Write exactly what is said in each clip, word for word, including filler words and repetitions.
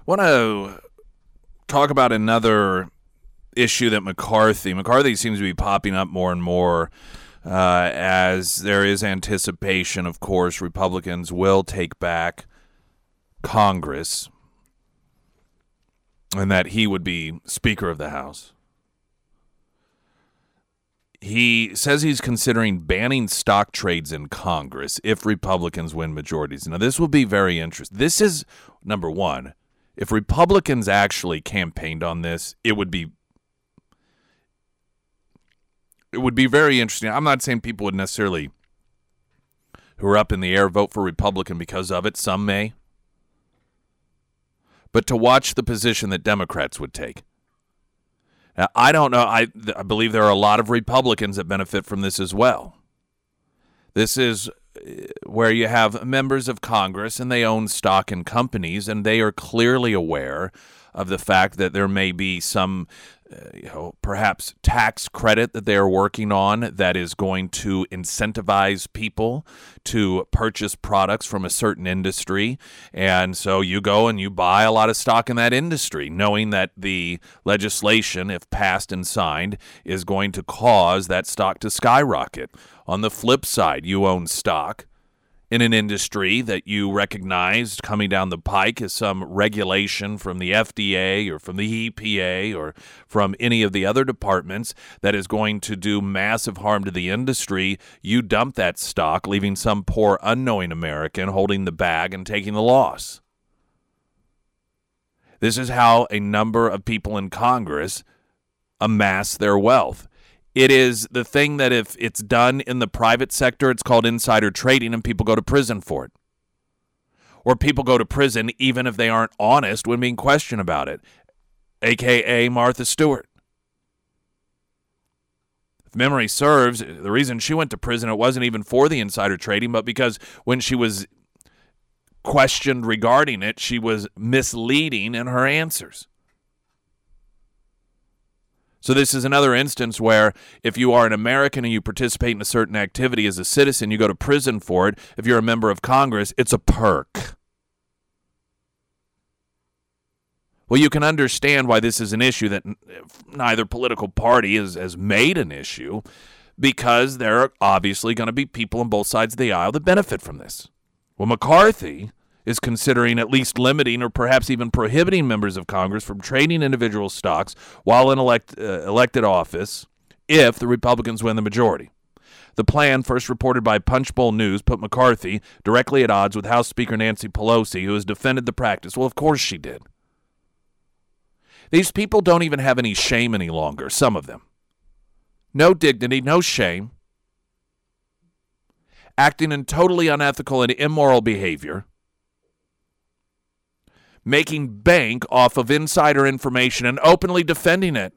want to talk about another issue that McCarthy, McCarthy seems to be popping up more and more uh, as there is anticipation, of course, Republicans will take back Congress and that he would be Speaker of the House. He says he's considering banning stock trades in Congress if Republicans win majorities. Now, this will be very interesting. This is, number one, if Republicans actually campaigned on this, it would be it would be very interesting. I'm not saying people would necessarily, who are up in the air, vote for Republican because of it. Some may. But to watch the position that Democrats would take. Now, I don't know. I, I believe there are a lot of Republicans that benefit from this as well. This is where you have members of Congress and they own stock in companies, and they are clearly aware of the fact that there may be some, uh, you know, perhaps tax credit that they are working on that is going to incentivize people to purchase products from a certain industry. And so you go and you buy a lot of stock in that industry, knowing that the legislation, if passed and signed, is going to cause that stock to skyrocket. On the flip side, you own stock in an industry that you recognized coming down the pike as some regulation from the F D A or from the E P A or from any of the other departments that is going to do massive harm to the industry, you dump that stock, leaving some poor unknowing American holding the bag and taking the loss. This is how a number of people in Congress amass their wealth. It is the thing that if it's done in the private sector, it's called insider trading, and people go to prison for it. Or people go to prison even if they aren't honest when being questioned about it, a k a. Martha Stewart. If memory serves, the reason she went to prison, it wasn't even for the insider trading, but because when she was questioned regarding it, she was misleading in her answers. So this is another instance where if you are an American and you participate in a certain activity as a citizen, you go to prison for it. If you're a member of Congress, it's a perk. Well, you can understand why this is an issue that neither political party has, has made an issue, because there are obviously going to be people on both sides of the aisle that benefit from this. Well, McCarthy is considering at least limiting or perhaps even prohibiting members of Congress from trading individual stocks while in elect, uh, elected office if the Republicans win the majority. The plan, first reported by Punchbowl News, put McCarthy directly at odds with House Speaker Nancy Pelosi, who has defended the practice. Well, of course she did. These people don't even have any shame any longer, some of them. No dignity, no shame. Acting in totally unethical and immoral behavior. Making bank off of insider information and openly defending it.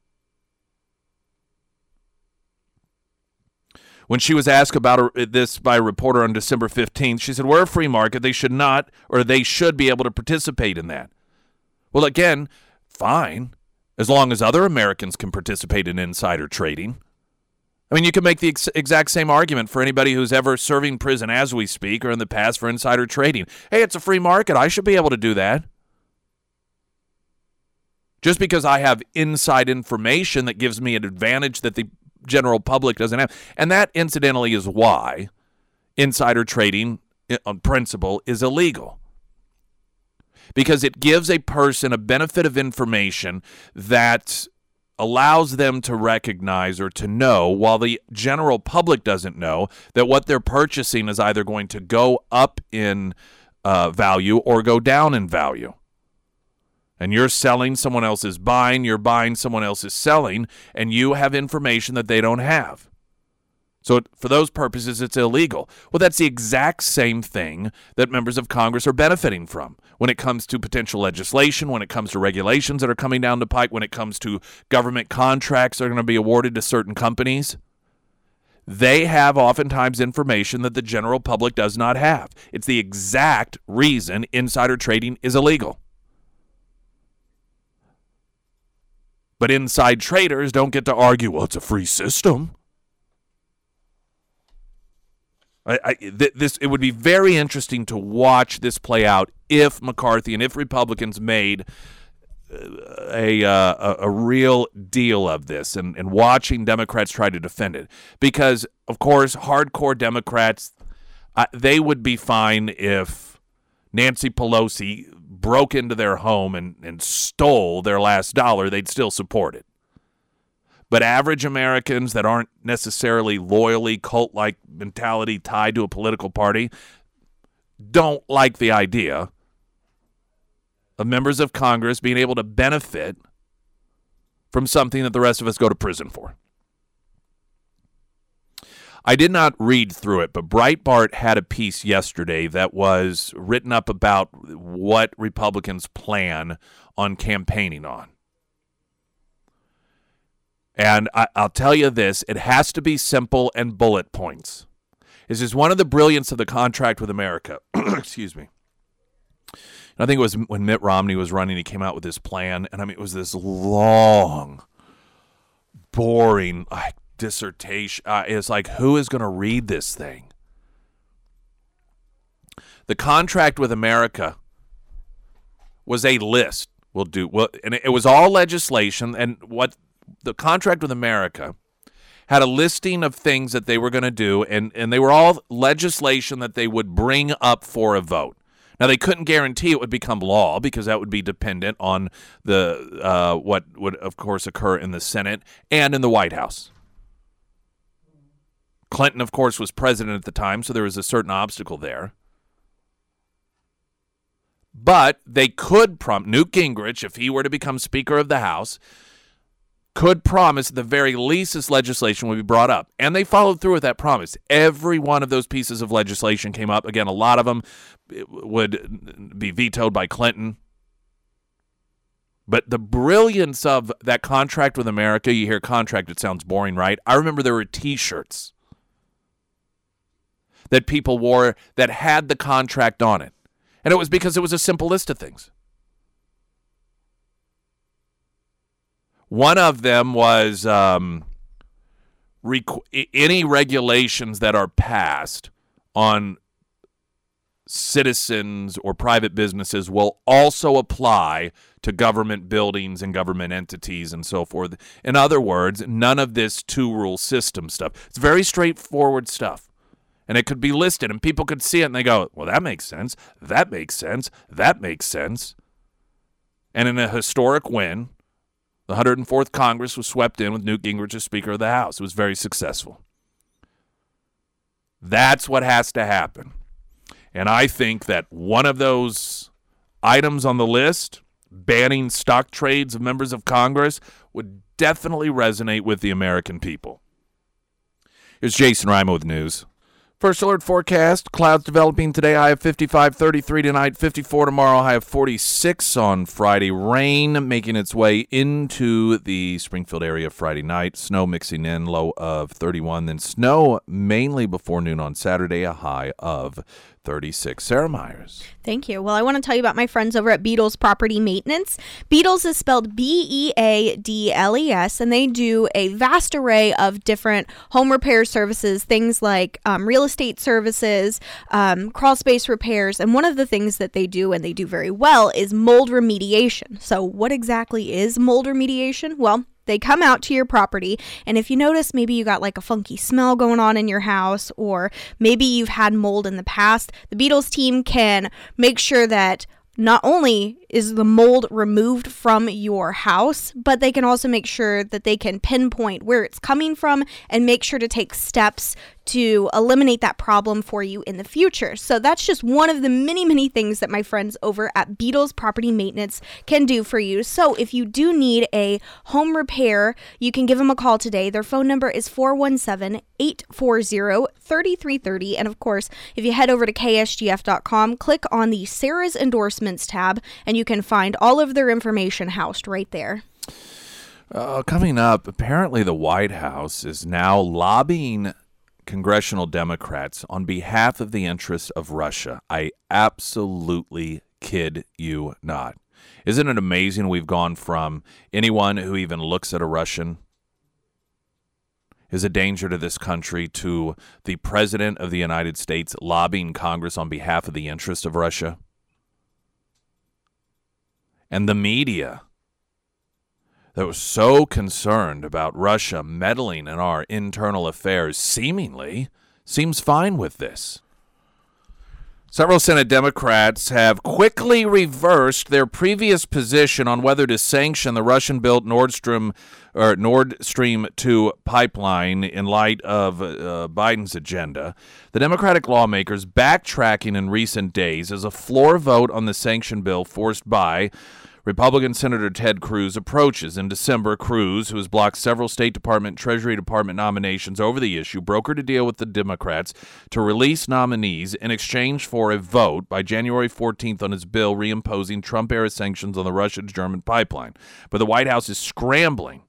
When she was asked about this by a reporter on December fifteenth, she said, we're a free market. They should not, or they should be able to participate in that. Well, again, fine, as long as other Americans can participate in insider trading. I mean, you can make the ex- exact same argument for anybody who's ever serving prison as we speak or in the past for insider trading. Hey, it's a free market. I should be able to do that. Just because I have inside information that gives me an advantage that the general public doesn't have. And that, incidentally, is why insider trading, on principle, is illegal. Because it gives a person a benefit of information that allows them to recognize or to know, while the general public doesn't know, that what they're purchasing is either going to go up in uh, value or go down in value. And you're selling, someone else is buying, you're buying, someone else is selling, and you have information that they don't have. So for those purposes, it's illegal. Well, that's the exact same thing that members of Congress are benefiting from when it comes to potential legislation, when it comes to regulations that are coming down the pike, when it comes to government contracts that are going to be awarded to certain companies. They have oftentimes information that the general public does not have. It's the exact reason insider trading is illegal. But inside traders don't get to argue, well, it's a free system. I, I, th- this it would be very interesting to watch this play out if McCarthy and if Republicans made a uh, a, a real deal of this, and, and watching Democrats try to defend it. Because, of course, hardcore Democrats, uh, they would be fine if Nancy Pelosi broke into their home and, and stole their last dollar. They'd still support it. But average Americans that aren't necessarily loyally cult-like mentality tied to a political party don't like the idea of members of Congress being able to benefit from something that the rest of us go to prison for. I did not read through it, but Breitbart had a piece yesterday that was written up about what Republicans plan on campaigning on. And I, I'll tell you this, it has to be simple and bullet points. This is one of the brilliance of the contract with America. Excuse me. I think it was when Mitt Romney was running, he came out with this plan, and I mean, it was this long, boring like, dissertation. Uh, it's like, who is going to read this thing? The contract with America was a list. We'll do well, and it was all legislation, and what the contract with America had a listing of things that they were going to do, and, and they were all legislation that they would bring up for a vote. Now, they couldn't guarantee it would become law because that would be dependent on the uh, what would, of course, occur in the Senate and in the White House. Clinton, of course, was president at the time, so there was a certain obstacle there. But they could prompt Newt Gingrich, if he were to become Speaker of the House, could promise at the very least this legislation would be brought up. And they followed through with that promise. Every one of those pieces of legislation came up. Again, a lot of them would be vetoed by Clinton. But the brilliance of that contract with America, you hear contract, it sounds boring, right? I remember there were T-shirts that people wore that had the contract on it. And it was because it was a simple list of things. One of them was um, requ- any regulations that are passed on citizens or private businesses will also apply to government buildings and government entities and so forth. In other words, none of this two-rule system stuff. It's very straightforward stuff. And it could be listed, and people could see it, and they go, well, that makes sense. That makes sense. That makes sense. And in a historic win, the one hundred fourth Congress was swept in with Newt Gingrich as Speaker of the House. It was very successful. That's what has to happen. And I think that one of those items on the list, banning stock trades of members of Congress, would definitely resonate with the American people. Here's Jason Reimer with news. First alert forecast, clouds developing today, high of fifty-five, thirty-three tonight, fifty-four tomorrow, high of forty-six on Friday. Rain making its way into the Springfield area Friday night. Snow mixing in, low of thirty-one. Then snow mainly before noon on Saturday, a high of thirty-six. Sarah Myers. Thank you. Well, I want to tell you about my friends over at Beadles Property Maintenance. Beadles is spelled B E A D L E S, and they do a vast array of different home repair services, things like um, real estate services, um, crawl space repairs, and one of the things that they do, and they do very well, is mold remediation. So what exactly is mold remediation? Well, they come out to your property, and if you notice maybe you got like a funky smell going on in your house, or maybe you've had mold in the past, the Beadles team can make sure that not only is the mold removed from your house, but they can also make sure that they can pinpoint where it's coming from and make sure to take steps to eliminate that problem for you in the future. So that's just one of the many, many things that my friends over at Beadles Property Maintenance can do for you. So if you do need a home repair, you can give them a call today. Their phone number is four one seven, eight four zero, three three three zero. And of course, if you head over to K S G F dot com, click on the Sarah's Endorsements tab, and you can find all of their information housed right there. Uh, coming up, apparently the White House is now lobbying congressional Democrats on behalf of the interests of Russia. I absolutely kid you not. Isn't it amazing we've gone from anyone who even looks at a Russian is a danger to this country, to the President of the United States lobbying Congress on behalf of the interest of Russia? And the media that was so concerned about Russia meddling in our internal affairs seemingly seems fine with this. Several Senate Democrats have quickly reversed their previous position on whether to sanction the Russian-built Nord Stream or Nord Stream two pipeline in light of uh, Biden's agenda. The Democratic lawmakers backtracking in recent days as a floor vote on the sanction bill forced by Republican Senator Ted Cruz approaches. In December, Cruz, who has blocked several State Department, Treasury Department nominations over the issue, brokered a deal with the Democrats to release nominees in exchange for a vote by January fourteenth on his bill reimposing Trump-era sanctions on the Russia-German pipeline. But the White House is scrambling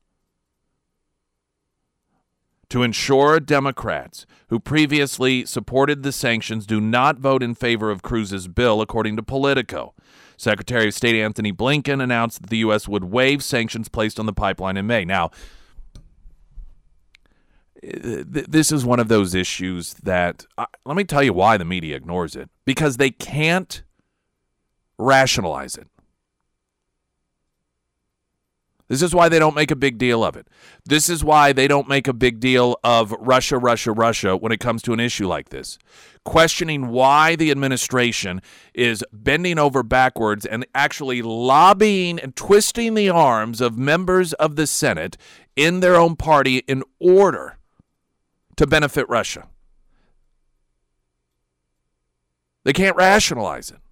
to ensure Democrats who previously supported the sanctions do not vote in favor of Cruz's bill, according to Politico. Secretary of State Anthony Blinken announced that the U S would waive sanctions placed on the pipeline in May. Now, th- this is one of those issues that, uh, let me tell you why the media ignores it. Because they can't rationalize it. This is why they don't make a big deal of it. This is why they don't make a big deal of Russia, Russia, Russia when it comes to an issue like this. Questioning why the administration is bending over backwards and actually lobbying and twisting the arms of members of the Senate in their own party in order to benefit Russia. They can't rationalize it.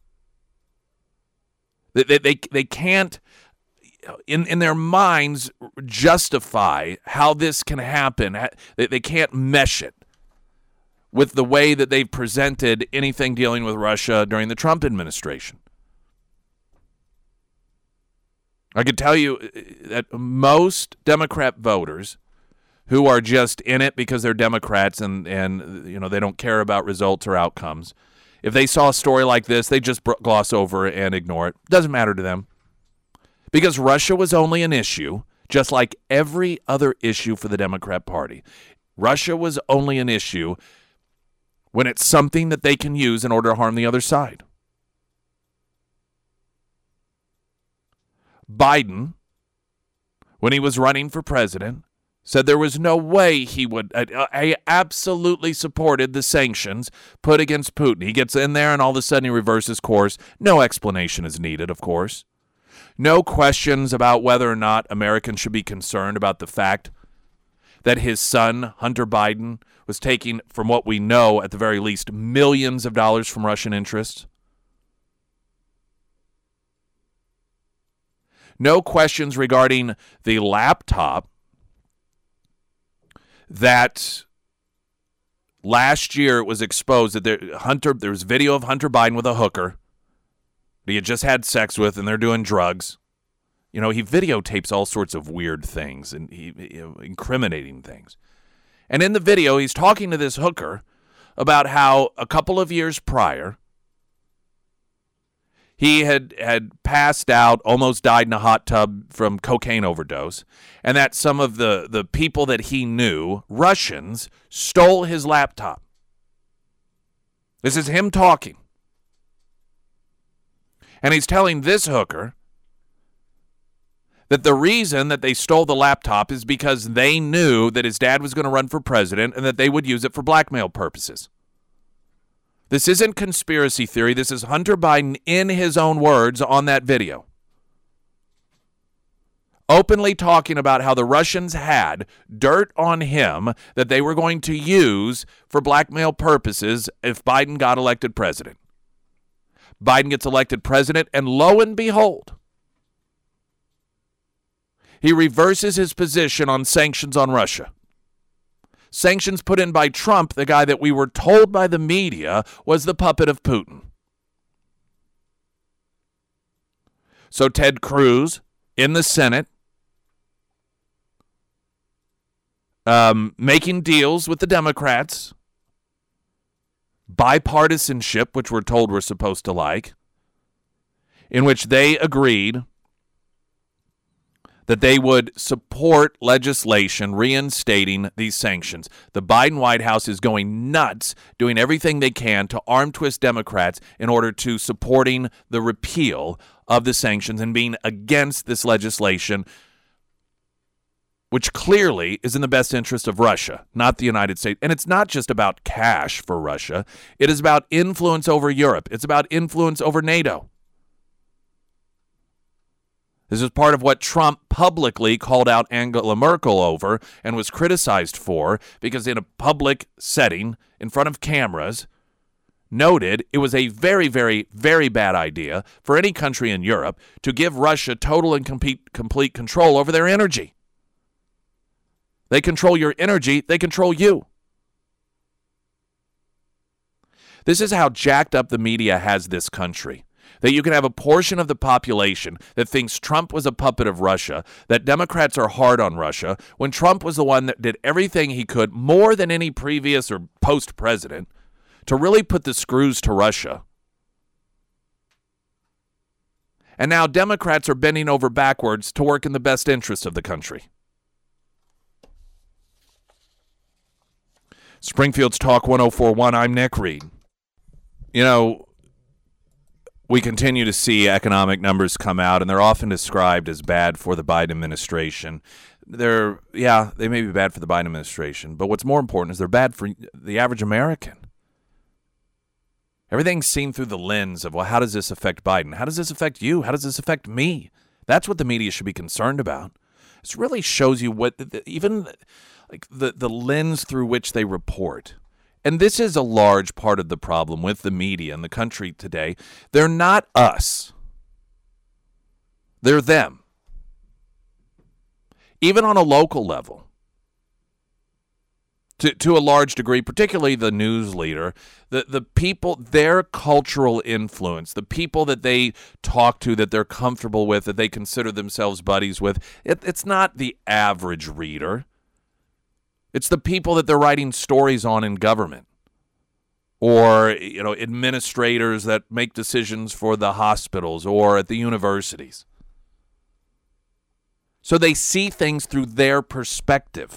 They, they, they, they can't In in their minds, justify how this can happen. They, they can't mesh it with the way that they've presented anything dealing with Russia during the Trump administration. I could tell you that most Democrat voters who are just in it because they're Democrats and, and you know they don't care about results or outcomes, if they saw a story like this, they just gloss over and ignore it. Doesn't matter to them. Because Russia was only an issue, just like every other issue for the Democrat Party. Russia was only an issue when it's something that they can use in order to harm the other side. Biden, when he was running for president, said there was no way he would. Uh, I absolutely supported the sanctions put against Putin. He gets in there and all of a sudden he reverses course. No explanation is needed, of course. No questions about whether or not Americans should be concerned about the fact that his son, Hunter Biden, was taking, from what we know, at the very least, millions of dollars from Russian interests. No questions regarding the laptop that last year it was exposed that there, Hunter, there was video of Hunter Biden with a hooker he had just had sex with, and they're doing drugs. You know, he videotapes all sorts of weird things and he, you know, incriminating things. And in the video, he's talking to this hooker about how a couple of years prior, he had, had passed out, almost died in a hot tub from cocaine overdose, and that some of the, the people that he knew, Russians, stole his laptop. This is him talking. And he's telling this hooker that the reason that they stole the laptop is because they knew that his dad was going to run for president and that they would use it for blackmail purposes. This isn't conspiracy theory. This is Hunter Biden in his own words on that video. Openly talking about how the Russians had dirt on him that they were going to use for blackmail purposes if Biden got elected president. Biden gets elected president, and lo and behold, he reverses his position on sanctions on Russia. Sanctions put in by Trump, the guy that we were told by the media was the puppet of Putin. So Ted Cruz in the Senate, um, making deals with the Democrats, bipartisanship, which we're told we're supposed to like, in which they agreed that they would support legislation reinstating these sanctions. The Biden White House is going nuts, doing everything they can to arm twist Democrats in order to supporting the repeal of the sanctions and being against this legislation, which clearly is in the best interest of Russia, not the United States. And it's not just about cash for Russia. It is about influence over Europe. It's about influence over NATO. This is part of what Trump publicly called out Angela Merkel over and was criticized for, because in a public setting, in front of cameras, noted it was a very, very, very bad idea for any country in Europe to give Russia total and complete, complete control over their energy. They control your energy, they control you. This is how jacked up the media has this country. That you can have a portion of the population that thinks Trump was a puppet of Russia, that Democrats are hard on Russia, when Trump was the one that did everything he could, more than any previous or post-president, to really put the screws to Russia. And now Democrats are bending over backwards to work in the best interest of the country. Springfield's Talk one oh four point one, I'm Nick Reed. You know, we continue to see economic numbers come out, and they're often described as bad for the Biden administration. They're, yeah, they may be bad for the Biden administration, but what's more important is they're bad for the average American. Everything's seen through the lens of, well, how does this affect Biden? How does this affect you? How does this affect me? That's what the media should be concerned about. This really shows you what, the, the, even like the, the lens through which they report. And this is a large part of the problem with the media in the country today. They're not us. They're them. Even on a local level. To to a large degree, particularly the news leader, the, the people, their cultural influence, the people that they talk to, that they're comfortable with, that they consider themselves buddies with, it, it's not the average reader. It's the people that they're writing stories on in government, or, you know, administrators that make decisions for the hospitals or at the universities. So they see things through their perspective.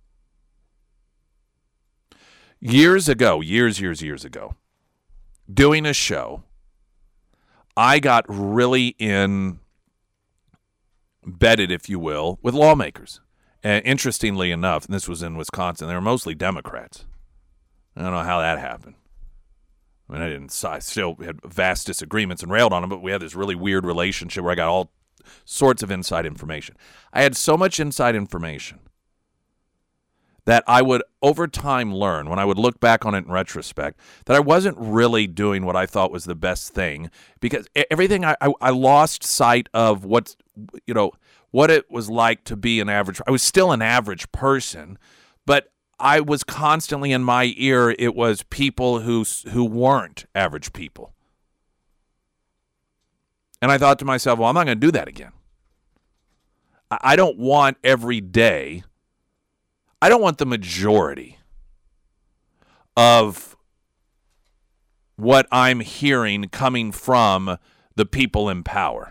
Years ago, years, years, years ago, doing a show, I got really in embedded, if you will, with lawmakers. And interestingly enough, and this was in Wisconsin, they were mostly Democrats. I don't know how that happened. I mean, I didn't. I still had vast disagreements and railed on them, but we had this really weird relationship where I got all sorts of inside information. I had so much inside information that I would, over time, learn, when I would look back on it in retrospect, that I wasn't really doing what I thought was the best thing, because everything, I, I, I lost sight of what's, you know, what it was like to be an average. I was still an average person, but I was constantly in my ear, it was people who who weren't average people. And I thought to myself, well, I'm not going to do that again. I don't want every day, I don't want the majority of what I'm hearing coming from the people in power.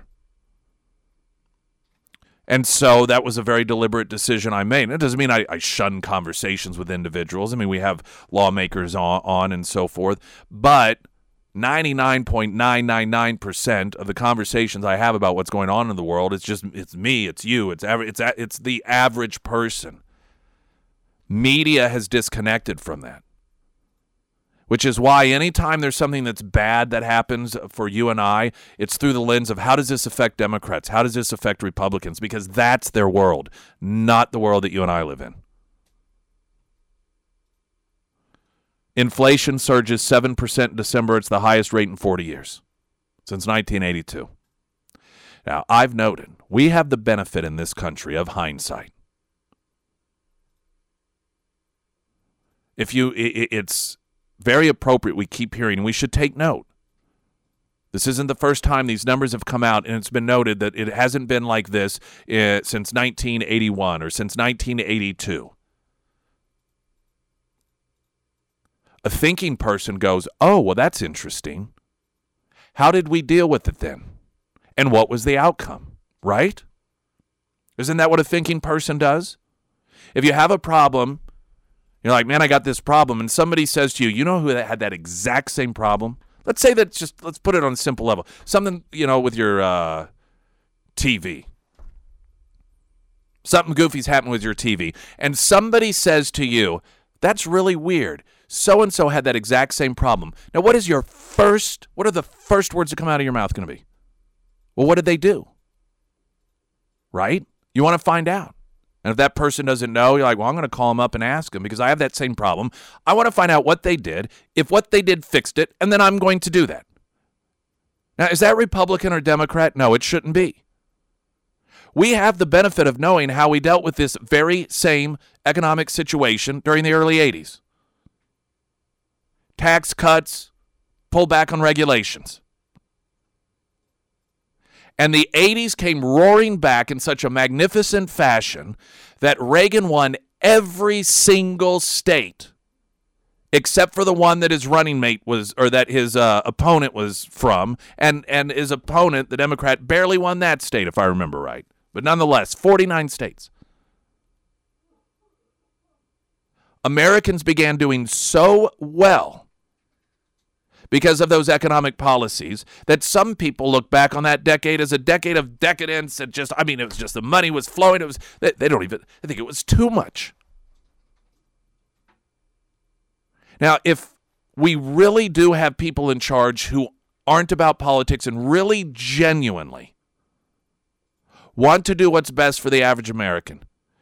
And so that was a very deliberate decision I made. It doesn't mean I, I shun conversations with individuals. I mean, we have lawmakers on, on and so forth. But ninety-nine point nine nine nine percent of the conversations I have about what's going on in the world, it's just, it's me, it's you, it's it's it's the average person. Media has disconnected from that. Which is why anytime there's something that's bad that happens for you and I, it's through the lens of how does this affect Democrats? How does this affect Republicans? Because that's their world, not the world that you and I live in. Inflation surges seven percent in December. It's the highest rate in forty years, since nineteen eighty-two. Now, I've noted we have the benefit in this country of hindsight. If you, it, it's... very appropriate we keep hearing, and we should take note. This isn't the first time these numbers have come out, and it's been noted that it hasn't been like this uh, since nineteen eighty-one or since nineteen eighty-two. A thinking person goes, oh, well, that's interesting. How did we deal with it then? And what was the outcome, right? Isn't that what a thinking person does? If you have a problem, you're like, man, I got this problem, and somebody says to you, you know who had that exact same problem? Let's say that just, let's put it on a simple level. Something, you know, with your uh, T V. Something goofy's happened with your T V. And somebody says to you, that's really weird. So-and-so had that exact same problem. Now, what is your first, what are the first words that come out of your mouth going to be? Well, what did they do? Right? You want to find out. And if that person doesn't know, you're like, well, I'm going to call them up and ask them because I have that same problem. I want to find out what they did, if what they did fixed it, and then I'm going to do that. Now, is that Republican or Democrat? No, it shouldn't be. We have the benefit of knowing how we dealt with this very same economic situation during the early eighties. Tax cuts, pull back on regulations. And the eighties came roaring back in such a magnificent fashion that Reagan won every single state except for the one that his running mate was, or that his uh, opponent was from. And, and his opponent, the Democrat, barely won that state, if I remember right. But nonetheless, forty-nine states. Americans began doing so well because of those economic policies that some people look back on that decade as a decade of decadence and just, I mean, it was just the money was flowing. It was, they, they don't even, I think it was too much. Now, if we really do have people in charge who aren't about politics and really genuinely want to do what's best for the average American,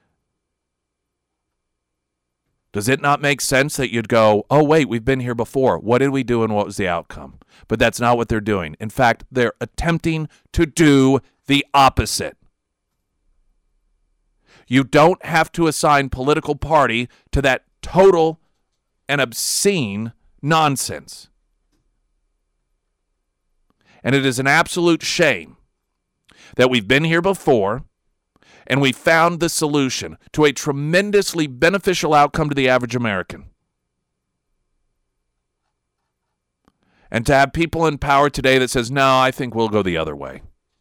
does it not make sense that you'd go, oh, wait, we've been here before. What did we do and what was the outcome? But that's not what they're doing. In fact, they're attempting to do the opposite. You don't have to assign political party to that total and obscene nonsense. And it is an absolute shame that we've been here before and we found the solution to a tremendously beneficial outcome to the average American. And to have people in power today that says, no, I think we'll go the other way.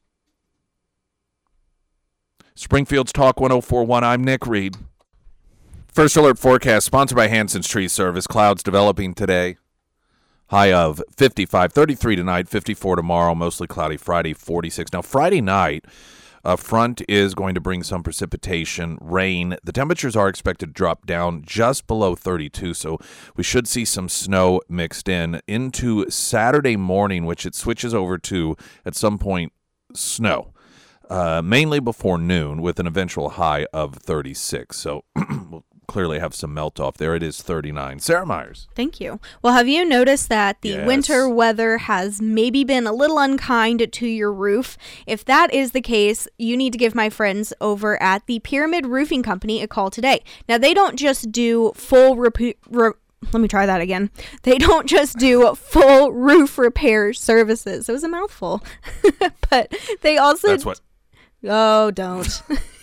Springfield's Talk one oh four point one, I'm Nick Reed. First Alert Forecast, sponsored by Hanson's Tree Service. Clouds developing today. High of fifty-five, thirty-three tonight, fifty-four tomorrow, mostly cloudy Friday, forty-six. Now, Friday night, a front is going to bring some precipitation, rain. The temperatures are expected to drop down just below thirty-two, so we should see some snow mixed in into Saturday morning, which it switches over to, at some point, snow. Uh, mainly before noon with an eventual high of thirty-six. So we'll clearly have some melt off there. It is thirty-nine. Sarah Myers. Thank you. Well, have you noticed that the Yes. winter weather has maybe been a little unkind to your roof? If that is the case, you need to give my friends over at the Pyramid Roofing Company a call today. Now, they don't just do full repu- re- Let me try that again. They don't just do full roof repair services. It was a mouthful. But they also... That's what... Oh, don't.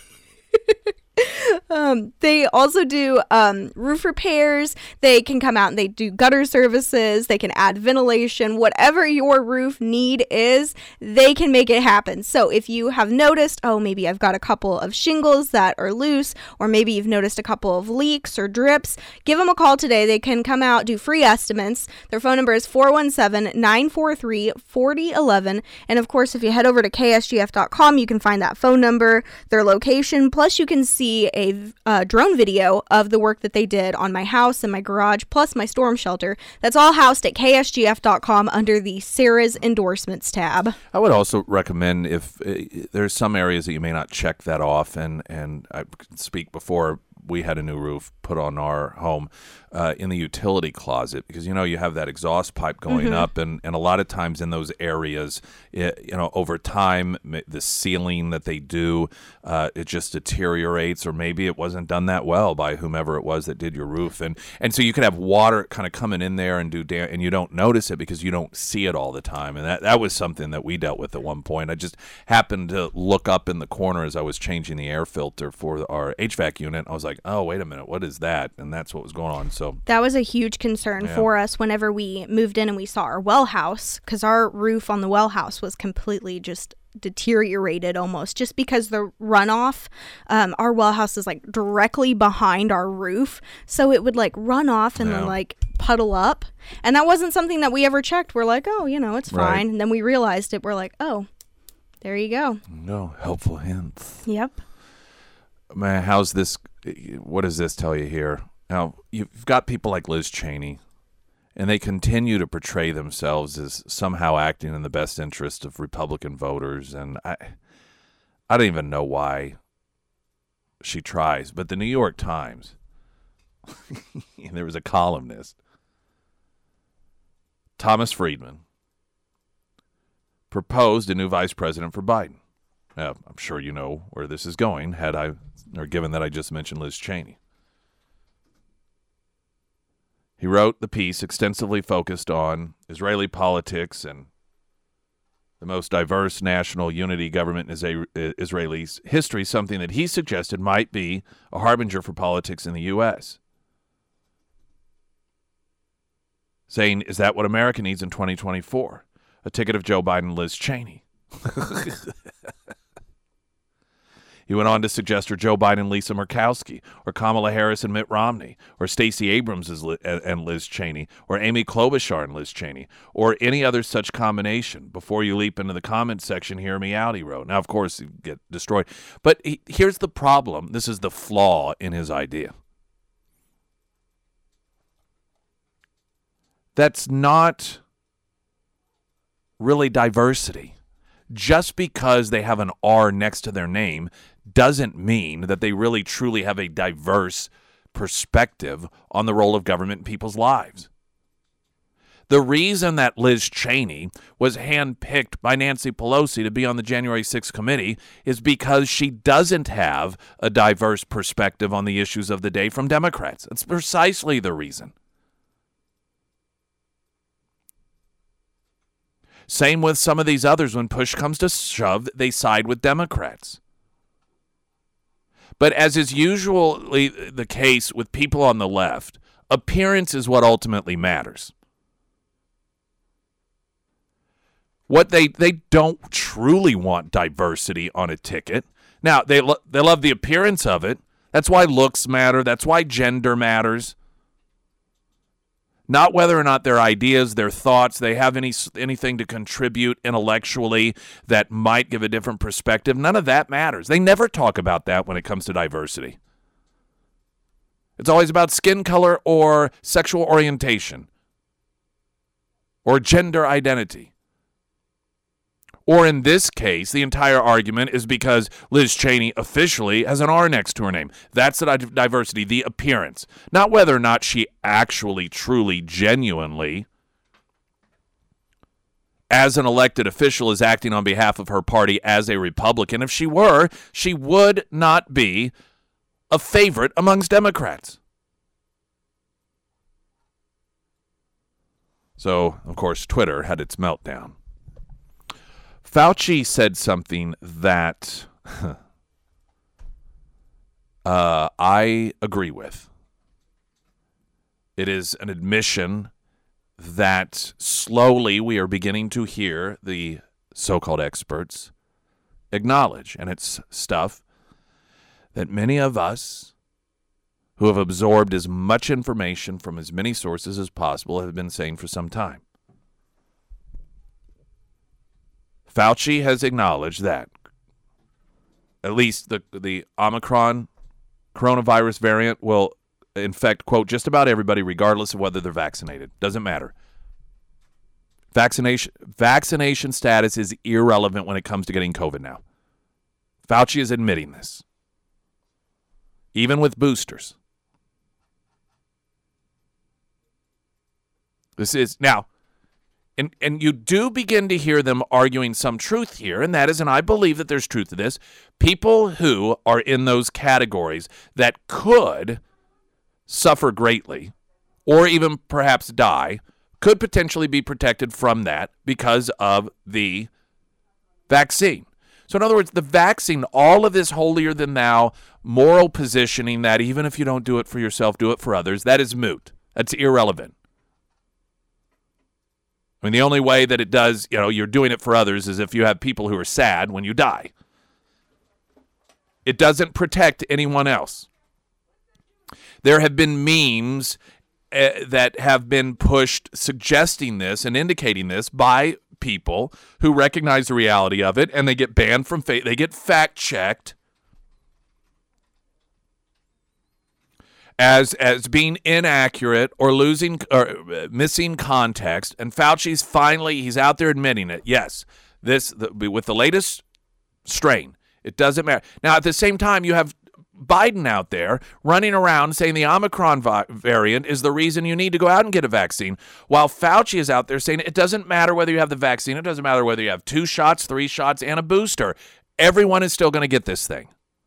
um, they also do um, roof repairs. They can come out and they do gutter services. They can add ventilation. Whatever your roof need is, they can make it happen. So if you have noticed, oh, maybe I've got a couple of shingles that are loose, or maybe you've noticed a couple of leaks or drips, give them a call today. They can come out, do free estimates. Their phone number is four one seven, nine four three, four zero one one. And of course, if you head over to K S G F dot com, you can find that phone number, their location, plus you can see a uh, drone video of the work that they did on my house and my garage, plus my storm shelter. That's all housed at K S G F dot com under the Sarah's Endorsements tab. I would also recommend if uh, there's some areas that you may not check that off, and, and I could speak before we had a new roof put on our home, uh, in the utility closet, because, you know, you have that exhaust pipe going mm-hmm. up, and, and a lot of times in those areas, it, you know, over time, the sealing that they do, uh, it just deteriorates, or maybe it wasn't done that well by whomever it was that did your roof. And, and so you could have water kind of coming in there and do da- and you don't notice it because you don't see it all the time. And that, that was something that we dealt with at one point. I just happened to look up in the corner as I was changing the air filter for our H V A C unit. I was like, oh, wait a minute, what is that? And that's what was going on. So that was a huge concern yeah. for us whenever we moved in and we saw our well house, because our roof on the well house was completely just deteriorated almost, just because the runoff, um, our well house is like directly behind our roof. So it would like run off and yeah. then like puddle up. And that wasn't something that we ever checked. We're like, oh, you know, it's fine. Right. And then we realized it. We're like, oh, there you go. No, helpful hints. Yep. Man, how's this? What does this tell you here? Now, you've got people like Liz Cheney, and they continue to portray themselves as somehow acting in the best interest of Republican voters. And I I don't even know why she tries. But the New York Times, there was a columnist, Thomas Friedman, proposed a new vice president for Biden. Now, I'm sure you know where this is going, had I, or given that I just mentioned Liz Cheney. He wrote the piece extensively focused on Israeli politics and the most diverse national unity government in Israeli history, something that he suggested might be a harbinger for politics in the U S Saying, is that what America needs in twenty twenty-four? A ticket of Joe Biden and Liz Cheney. He went on to suggest or Joe Biden and Lisa Murkowski, or Kamala Harris and Mitt Romney, or Stacey Abrams and Liz Cheney, or Amy Klobuchar and Liz Cheney, or any other such combination. Before you leap into the comment section, hear me out, he wrote. Now, of course, you get destroyed. But he, here's the problem. This is the flaw in his idea. That's not really diversity. Just because they have an R next to their name doesn't mean that they really truly have a diverse perspective on the role of government in people's lives. The reason that Liz Cheney was handpicked by Nancy Pelosi to be on the January sixth committee is because she doesn't have a diverse perspective on the issues of the day from Democrats. That's precisely the reason. Same with some of these others. When push comes to shove, they side with Democrats. But as is usually the case with people on the left, appearance is what ultimately matters. What they they don't truly want diversity on a ticket. Now, they lo- they love the appearance of it. That's why looks matter. That's why gender matters. Not whether or not their ideas, their thoughts, they have any anything to contribute intellectually that might give a different perspective. None of that matters. They never talk about that when it comes to diversity. It's always about skin color or sexual orientation or gender identity. Or in this case, the entire argument is because Liz Cheney officially has an R next to her name. That's the diversity, the appearance. Not whether or not she actually, truly, genuinely, as an elected official, is acting on behalf of her party as a Republican. If she were, she would not be a favorite amongst Democrats. So, of course, Twitter had its meltdown. Fauci said something that uh, I agree with. It is an admission that slowly we are beginning to hear the so-called experts acknowledge, and it's stuff that many of us who have absorbed as much information from as many sources as possible have been saying for some time. Fauci has acknowledged that at least the the Omicron coronavirus variant will infect, quote, just about everybody regardless of whether they're vaccinated. Doesn't matter. Vaccination vaccination status is irrelevant when it comes to getting COVID now. Fauci is admitting this. Even with boosters. This is, now, And and you do begin to hear them arguing some truth here, and that is, and I believe that there's truth to this, people who are in those categories that could suffer greatly or even perhaps die could potentially be protected from that because of the vaccine. So in other words, the vaccine, all of this holier-than-thou moral positioning that even if you don't do it for yourself, do it for others, that is moot. That's irrelevant. I mean, the only way that it does, you know, you're doing it for others is if you have people who are sad when you die. It doesn't protect anyone else. There have been memes uh, that have been pushed suggesting this and indicating this by people who recognize the reality of it, and they get banned from fa- they get fact-checked as as being inaccurate or losing or uh, missing context. And Fauci's finally, he's out there admitting it. Yes, this the, with the latest strain, it doesn't matter. Now, at the same time, you have Biden out there running around saying the Omicron vi- variant is the reason you need to go out and get a vaccine, while Fauci is out there saying it doesn't matter whether you have the vaccine, it doesn't matter whether you have two shots, three shots, and a booster. Everyone is still going to get this thing.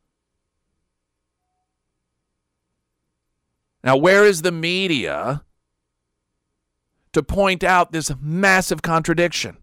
Now, where is the media to point out this massive contradiction?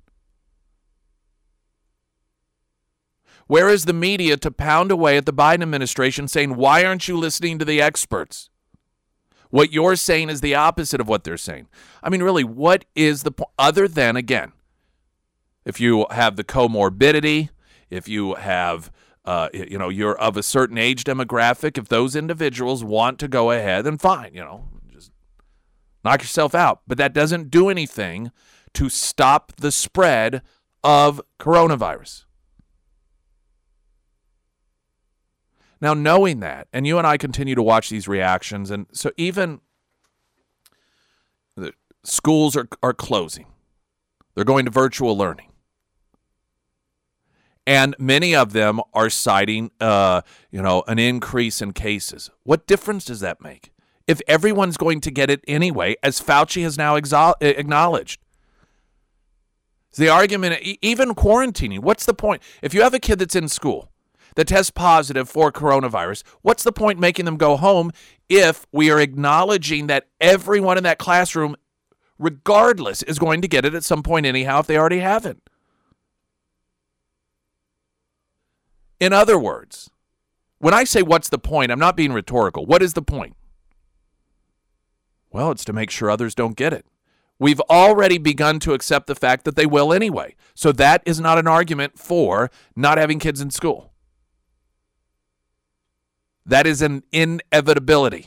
Where is the media to pound away at the Biden administration saying, why aren't you listening to the experts? What you're saying is the opposite of what they're saying. I mean, really, what is the point? Other than, again, if you have the comorbidity, if you have, uh, you know, you're of a certain age demographic, if those individuals want to go ahead, then fine, you know, just knock yourself out. But that doesn't do anything to stop the spread of coronavirus. Now, knowing that, and you and I continue to watch these reactions, and so even the schools are, are closing. They're going to virtual learning. And many of them are citing, uh, you know, an increase in cases. What difference does that make? If everyone's going to get it anyway, as Fauci has now exo- acknowledged. The argument, even quarantining, what's the point? If you have a kid that's in school that tests positive for coronavirus, what's the point making them go home if we are acknowledging that everyone in that classroom, regardless, is going to get it at some point anyhow if they already haven't? In other words, when I say what's the point, I'm not being rhetorical. What is the point? Well, it's to make sure others don't get it. We've already begun to accept the fact that they will anyway. So that is not an argument for not having kids in school. That is an inevitability.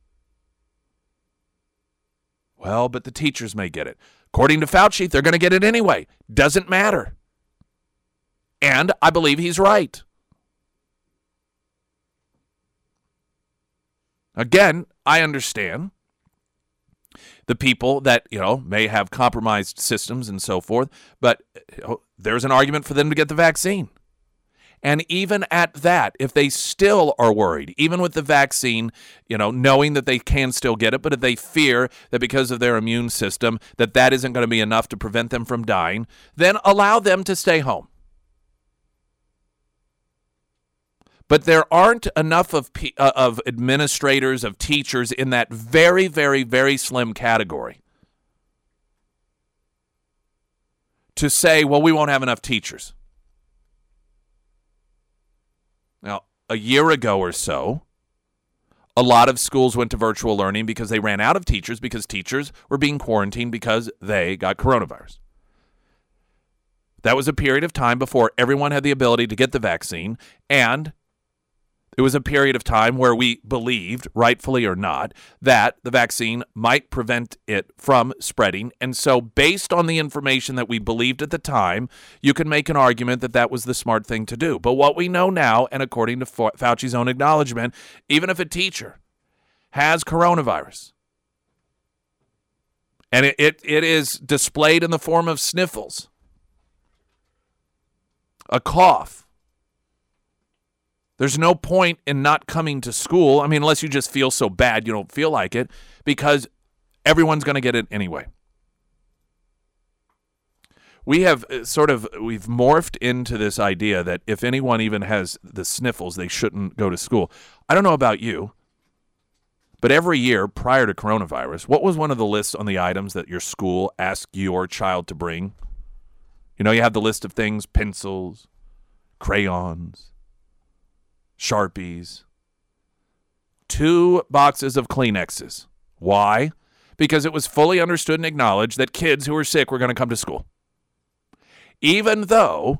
Well, but the teachers may get it. According to Fauci, they're going to get it anyway. Doesn't matter. And I believe he's right. Again, I understand the people that, you know, may have compromised systems and so forth, but you know, there's an argument for them to get the vaccine. And even at that, if they still are worried, even with the vaccine, you know, knowing that they can still get it, but if they fear that because of their immune system that that isn't going to be enough to prevent them from dying, then allow them to stay home. But there aren't enough of uh, of administrators, of teachers in that very, very, very slim category to say, well, we won't have enough teachers. Now, a year ago or so, a lot of schools went to virtual learning because they ran out of teachers because teachers were being quarantined because they got coronavirus. That was a period of time before everyone had the ability to get the vaccine, and it was a period of time where we believed, rightfully or not, that the vaccine might prevent it from spreading. And so based on the information that we believed at the time, you can make an argument that that was the smart thing to do. But what we know now, and according to Fauci's own acknowledgement, even if a teacher has coronavirus, and it, it, it is displayed in the form of sniffles, a cough, there's no point in not coming to school. I mean, unless you just feel so bad you don't feel like it, because everyone's going to get it anyway. We have sort of, we've morphed into this idea that if anyone even has the sniffles, they shouldn't go to school. I don't know about you, but every year prior to coronavirus, what was one of the lists on the items that your school asked your child to bring? You know, you have the list of things, pencils, crayons, Sharpies, two boxes of Kleenexes. Why? because it was fully understood and acknowledged that kids who were sick were going to come to school. Even though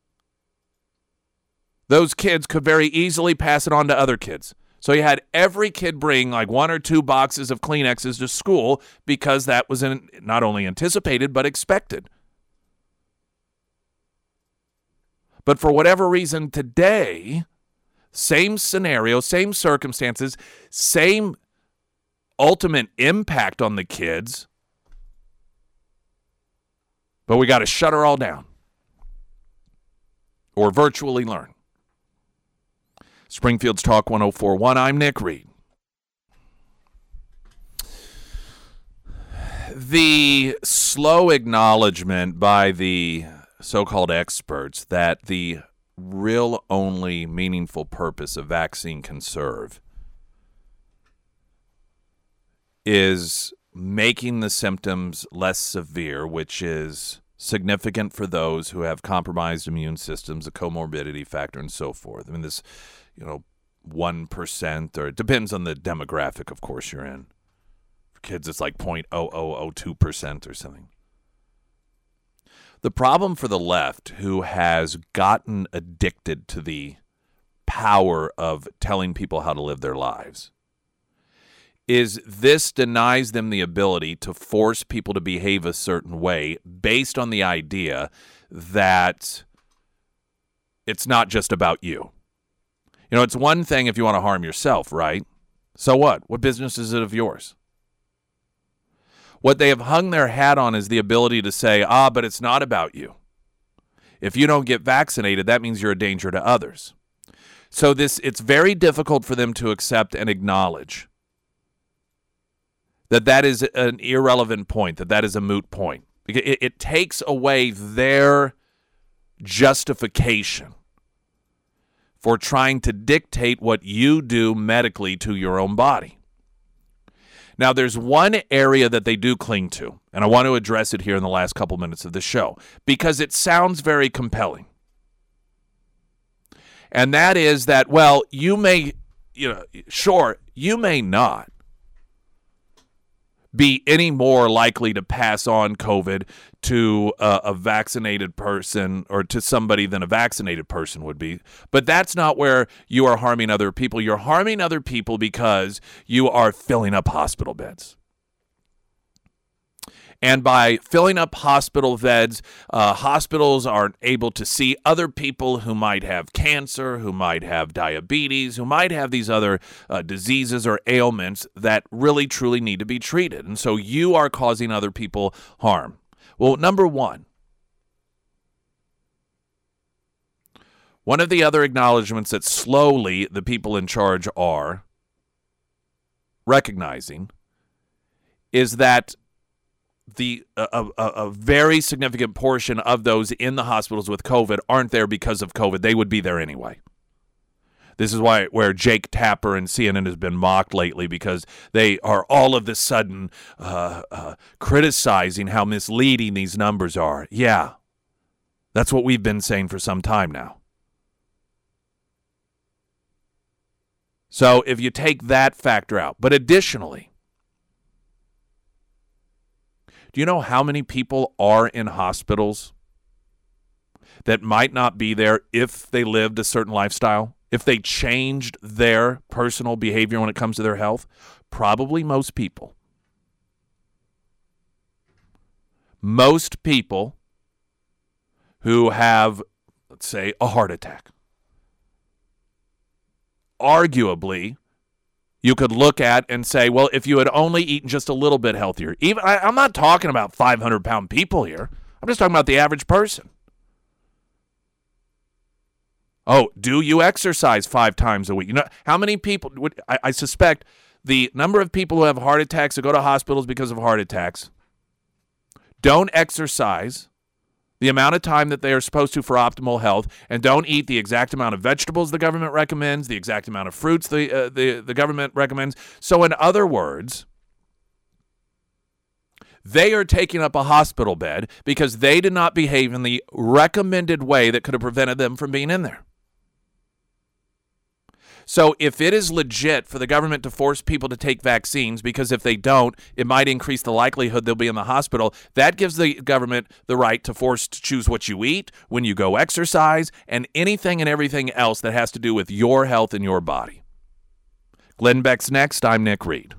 those kids could very easily pass it on to other kids. So you had every kid bring like one or two boxes of Kleenexes to school because that was in, not only anticipated but expected. But for whatever reason today, same scenario, same circumstances, same ultimate impact on the kids, but we got to shut her all down or virtually learn. Springfield's Talk one oh four point one, I'm Nick Reed. The slow acknowledgement by the so-called experts that the real only meaningful purpose a vaccine can serve is making the symptoms less severe, which is significant for those who have compromised immune systems, a comorbidity factor, and so forth. I mean, this, you know, one percent, or it depends on the demographic, of course, you're in. For kids, it's like zero point zero zero zero two percent or something. The problem for the left, who has gotten addicted to the power of telling people how to live their lives, is this denies them the ability to force people to behave a certain way based on the idea that it's not just about you. You know, it's one thing if you want to harm yourself, right? So what? What business is it of yours? What they have hung their hat on is the ability to say, ah, but it's not about you. If you don't get vaccinated, that means you're a danger to others. So this, it's very difficult for them to accept and acknowledge that that is an irrelevant point, that that is a moot point. It, it takes away their justification for trying to dictate what you do medically to your own body. Now, there's one area that they do cling to, and I want to address it here in the last couple minutes of the show, because it sounds very compelling. And that is that, well, you may, you know, sure, you may not be any more likely to pass on COVID to a, a vaccinated person or to somebody than a vaccinated person would be. But that's not where you are harming other people. You're harming other people because you are filling up hospital beds. And by filling up hospital beds, uh, hospitals are able to see other people who might have cancer, who might have diabetes, who might have these other uh, diseases or ailments that really, truly need to be treated. And so you are causing other people harm. Well, number one, one of the other acknowledgments that slowly the people in charge are recognizing is that the a, a, a very significant portion of those in the hospitals with COVID aren't there because of COVID. They would be there anyway. This is why where Jake Tapper and C N N has been mocked lately, because they are all of a sudden uh, uh, criticizing how misleading these numbers are. Yeah, that's what we've been saying for some time now. So if you take that factor out, but additionally, do you know how many people are in hospitals that might not be there if they lived a certain lifestyle? If they changed their personal behavior when it comes to their health? Probably most people. Most people who have, let's say, a heart attack. Arguably, you could look at and say, well, if you had only eaten just a little bit healthier, even I, I'm not talking about five hundred pound people here. I'm just talking about the average person. Oh, do you exercise five times a week? You know, how many people would, I, I suspect the number of people who have heart attacks or go to hospitals because of heart attacks don't exercise the amount of time that they are supposed to for optimal health, and don't eat the exact amount of vegetables the government recommends, the exact amount of fruits the uh, the, the government recommends. So in other words, they are taking up a hospital bed because they did not behave in the recommended way that could have prevented them from being in there. So if it is legit for the government to force people to take vaccines, because if they don't, it might increase the likelihood they'll be in the hospital, that gives the government the right to force to choose what you eat, when you go exercise, and anything and everything else that has to do with your health and your body. Glenn Beck's next. I'm Nick Reed.